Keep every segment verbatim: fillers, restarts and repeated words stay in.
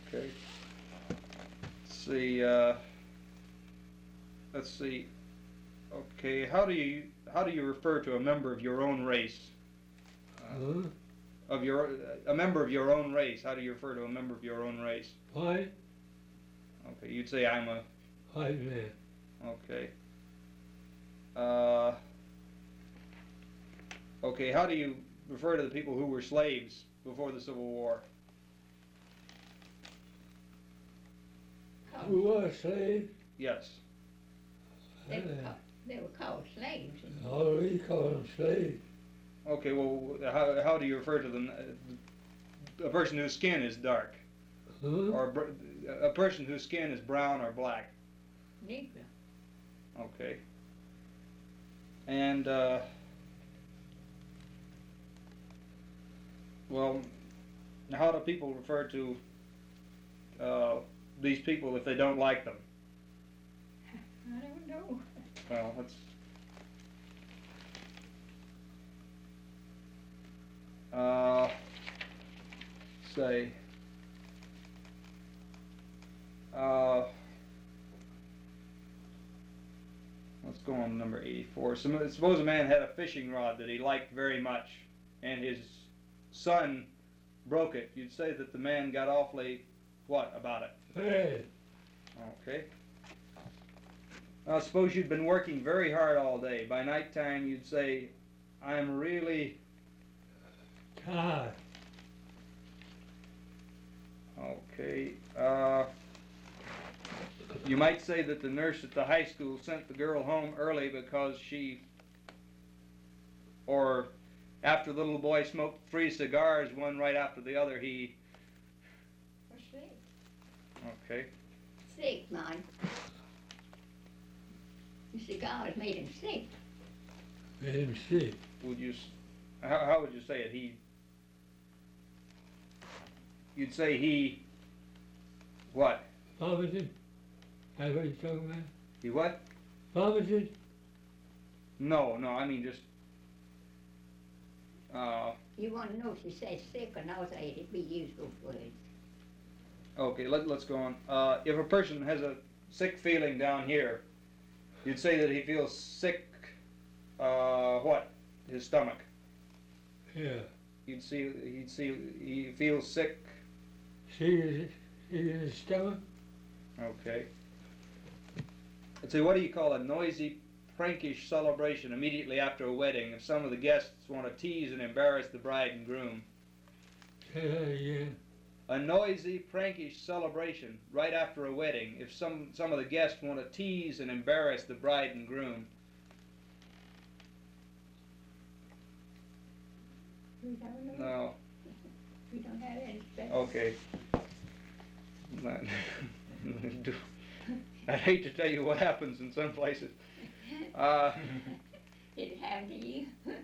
Okay. Let's see. Uh, let's see. Okay. How do you how do you refer to a member of your own race? Uh, Huh? of your a member of your own race. How do you refer to a member of your own race? White? Okay. You'd say I'm a. White man. Okay. Uh, okay. How do you refer to the people who were slaves before the Civil War? Who was slave? Yes. They were called, they were called slaves. And Oh, we call them slaves. Okay. Well, how how do you refer to them? A person whose skin is dark, Huh? or br- a person whose skin is brown or black. Negro. Okay. And uh, well, how do people refer to uh, these people if they don't like them? I don't know. Well, let's. Uh, say. Uh, let's go on to number eighty-four. Some- Suppose a man had a fishing rod that he liked very much, and his son broke it. You'd say that the man got awfully what about it? Hey, Okay. Now, suppose you'd been working very hard all day. By nighttime, you'd say, I'm really. tired. Okay. Uh, you might say that the nurse at the high school sent the girl home early because she. Or after the little boy smoked three cigars, one right after the other, he. Or sick. Okay. Sick, man. The cigars made him sick. Made him sick. Would you. s- How, how would you say it? He. You'd say he. What? Vomited? That's what you're talking about? He what? Vomited? No, no, I mean just. Uh, You want to know if he says sick or nauseated, it'd be used both ways. okay, let, let's go on. Uh, if a person has a sick feeling down here, you'd say that he feels sick, uh, what? His stomach. Yeah. You'd see, he'd see, he feels sick. See his, see his stomach? Okay. Let's see, what do you call a noisy, prankish celebration immediately after a wedding if some of the guests want to tease and embarrass the bride and groom? Say that again. A noisy, prankish celebration right after a wedding if some, some of the guests want to tease and embarrass the bride and groom. We don't know. No. We don't have any special. Okay. I'd hate to tell you what happens in some places. Uh, Did it happen to you?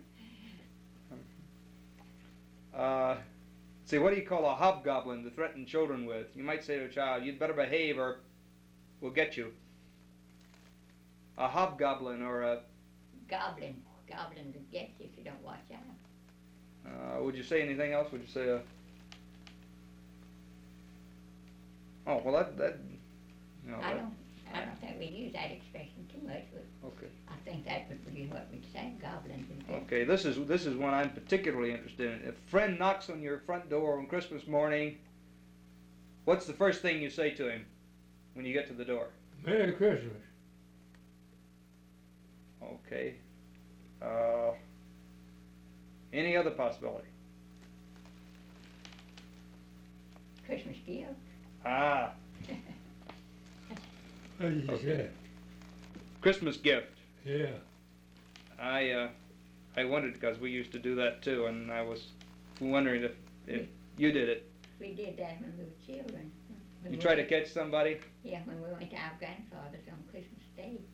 uh, see, what do you call a hobgoblin to threaten children with? You might say to a child, you'd better behave or we'll get you. A hobgoblin or a, Goblin. Goblin to get you if you don't watch out. uh, would you say anything else? Would you say a, oh, well that, that, no, I that, don't, I don't think we use that expression too much, but okay. I think that would be what we'd say, goblin to get. Okay, this is this is one I'm particularly interested in. If a friend knocks on your front door on Christmas morning, what's the first thing you say to him when you get to the door? Merry Christmas. Okay. Uh, any other possibility? Christmas gift. Ah, What did you Okay. say? Christmas gift. Yeah. I uh, I wondered because we used to do that too, and I was wondering if, if you did it. We did that when we were children. When You we try to went- catch somebody. Yeah, when we went to our grandfather's on Christmas Day.